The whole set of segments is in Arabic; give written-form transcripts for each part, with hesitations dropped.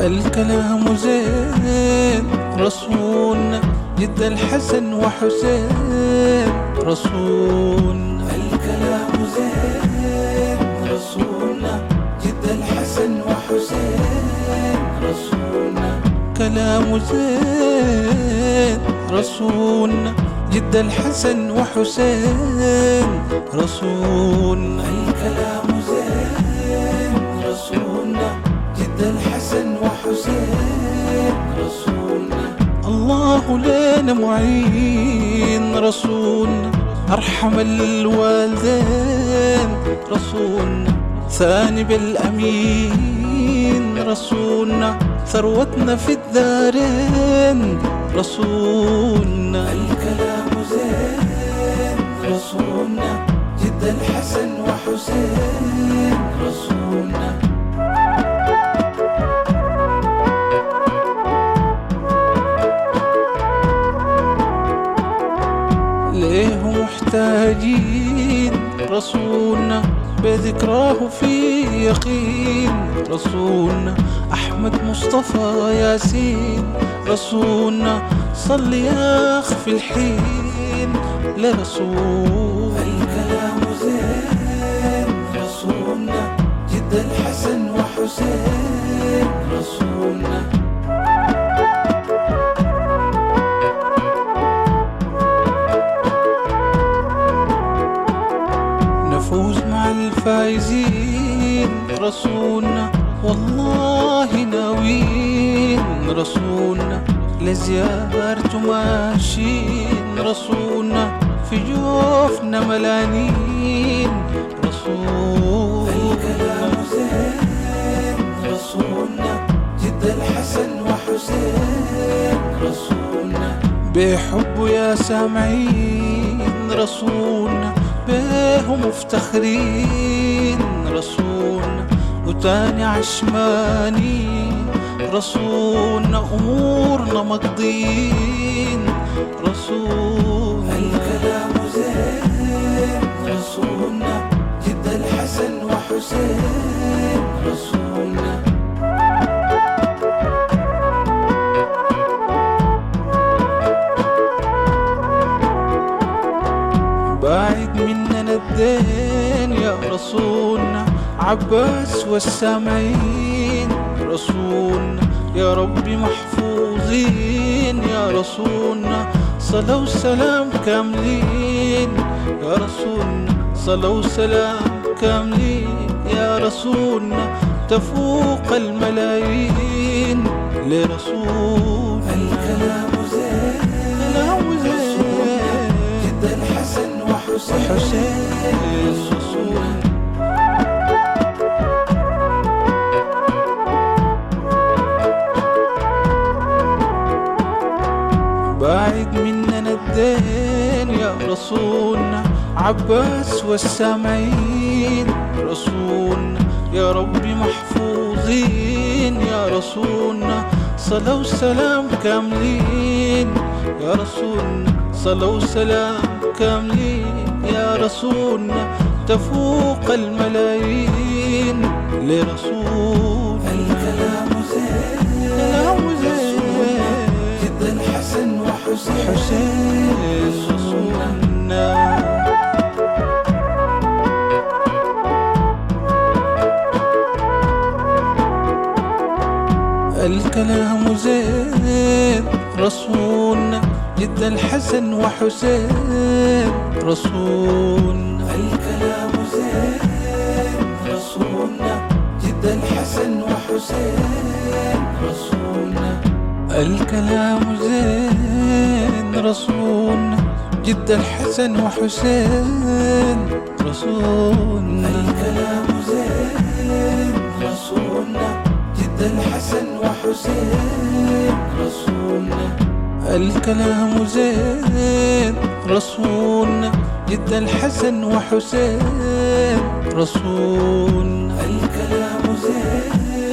الكلام زين رسولنا جد الحسن وحسين رسولنا. الكلام زين رسولنا جد الحسن وحسين رسولنا. كلام زين رسولنا جد الحسن وحسين رسولنا. الكلام زين رسولنا جد الحسن وحسين رسولنا. الله لنا معين رسولنا أرحم الوالدين رسولنا. ثاني بالأمين رسولنا ثروتنا في الدارين رسولنا. الكلام زين رسولنا جد الحسن وحسين رسولنا. ليه محتاجين رسولنا بذكراه في يقين رسولنا. أحمد مصطفى ياسين رسولنا صل يا أخ في الحين لرسول. الكلام زين رسولنا جد الحسن وحسين رسولنا. نفوز مع الفايزين رسولنا والله ناويين رسولنا. لزيارته ماشيين رسولنا في جوفنا ملانين رسولنا. الكلام زين رسولنا جد الحسن وحسين رسولنا. بحبه يا سامعين رسولنا بيه مفتخرين رسولنا. وتاني عشمانين رسولنا أمورنا مقضين رسولنا. الكلام زين رسولنا جد الحسن وحسين رسولنا. باعد مننا الدين يا رسولنا عباس والسامعين رسولنا. يا ربي محفوظين يا رسولنا صلاة وسلام كاملين يا رسولنا. صلاة وسلام كاملين يا رسولنا تفوق الملايين لرسولنا. الكلام زين جد الحسن وحسين رسولنا. باعد مننا الدين يا رسولنا عباس والسامعين رسولنا. يا ربي محفوظين يا رسولنا صلاة وسلام كاملين يا رسولنا. صلاة وسلام كاملين يا رسولنا تفوق الملايين لرسولنا. الكلام زين جد الحسن وحسين رسولنا. الكلام زين رسولنا جد الحسن وحسين رسولنا. الكلام زين رسولنا جد الحسن وحسين رسولنا. الكلام زين رسولنا جد الحسن وحسين رسولنا. الكلام زين رسولنا جد الحسن وحسين رسولنا. الكلام زين رسولنا جد الحسن وحسين رسولنا. الكلام زين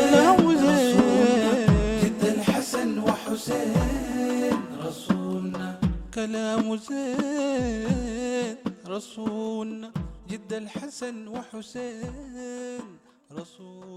جد الحسن وحسين رسولنا. كلام زين رسولنا جد الحسن وحسين رسولنا.